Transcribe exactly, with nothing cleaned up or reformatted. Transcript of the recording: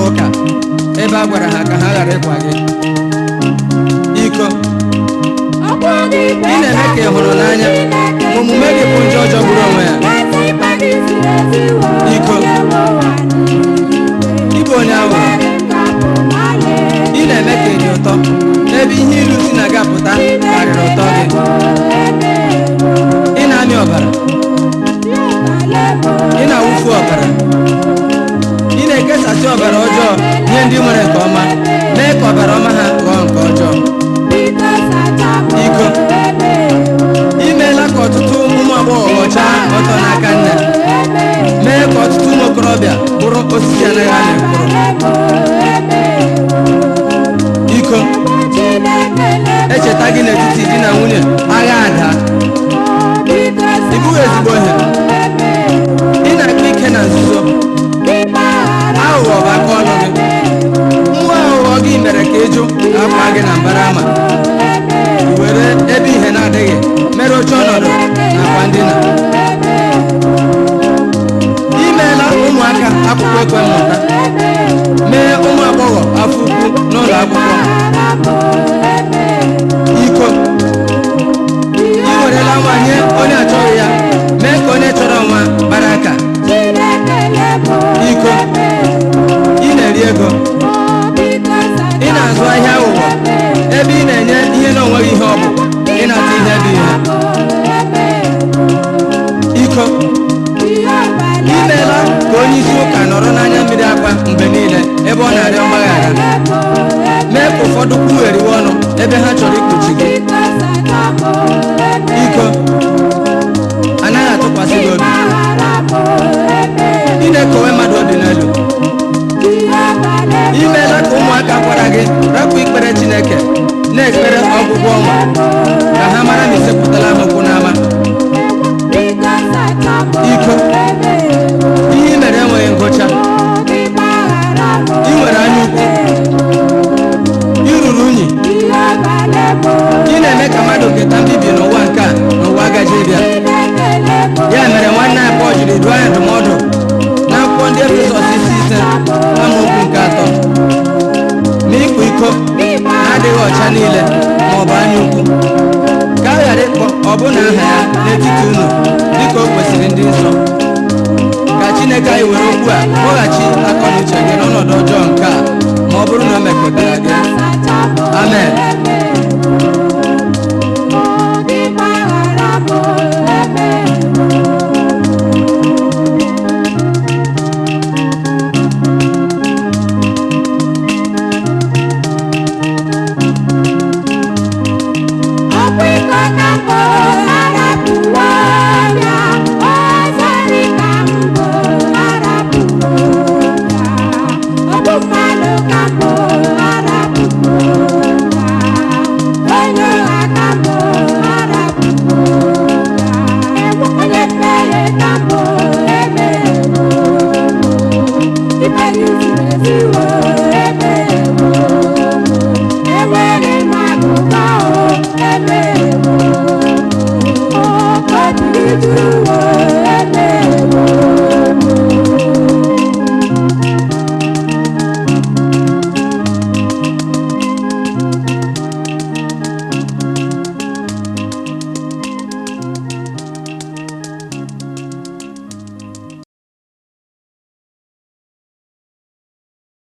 ụka ebe a gwara ha ka ha ghara ịkwa gị iko. Ị na-eme ka ị hụrụ n'anya ma omume gị bụ njọ jọgburu onwe ya iko. Ịbụ onye aghụghọ, ị na-eme ka ị dị ụtọ n'ebe ihe ilu si na gị apụta karịrị ụtọ gị. Ị na-amị ọbara, ị na-awụfu ọbara, ị na-ekesasị ọbara ọjọọ nye ndị nwere nke ọma, mee ka ọbara ọma ha ghọọ nke ọjọọ iko. Imeela ka ọtụtụ ụmụ agbọghọ ghọchaa ọtọ n'aka nne, mee ka ọtụtụ ụmụ okorobịa bụrụ osisi anaghị amị mkpụrụ iko. Echeta gị n'etiti di na nwunye agha ada, ị bụghị ezigbo ihe, ị na-akpa ike na nzuzo, aghụghọ bụ aka ọnụ gị. Nwa aghụghọ gị mere ka ịjụ akwa gị na mbara ama, were ebe ihe na-adịghị mere oche ọnọdụ nakwa ndina. Imeela ụmụaka akwụkwọ ekwe mmụta, mee ụmụ agbọghọ afọ ukwu n'ụlọ akwụkwọ iko. Ị werela nwa nye onye achọghị ya, mee ka onye chọrọ nwa kpara aka iko. Ị na-eri ego, ị na-azụ ahịa aghụghọ ebe ị na-enye ihe na onweghị ihe ọ bụ, ịnata ihe bụ ihe iko. Imeela ka onye isi ụka nọrọ n'anya mmiri akwa mgbe niile ebe ọ na-arịọ mgbaghara, mee ka ụfọdụ kwugheriwe ọnụ ebe ha chọrọ ikpuchi gị iko. Anaghị atụkwasị gị obi, ị na-ekowe mmadụ obi n'elu. Imeela ka ụmụaka gwara gị rapụ ikpere Chineke, na-ekpere ọgwụgwọ ọnwa ka ha mara na isepụtala ha okwu n'ama iko. Ihe i mere enweghị ngụcha, ị nwere anya ukwu, ị ruru unyi, ị na-eme ka mmadụ keta mbibi n'ụwa nke a n'ụwa agaghị bịa. Ya mere nwanne anyị Pọl jiri dụọ anyị ndụmọdụ n'akwụkwọ ndị Efesọs isi ise amaokwu nke atọ, ma ịkwa iko na-adịghị ọcha niile ma ọ bụ anya ukwu ka a ghara ịkpọ ọbụna aha ya n'etiti unu dịka o kwesịrị ndị nsọ. Ka Chineke anyị were okwu a kpọghachi akọ na uche gị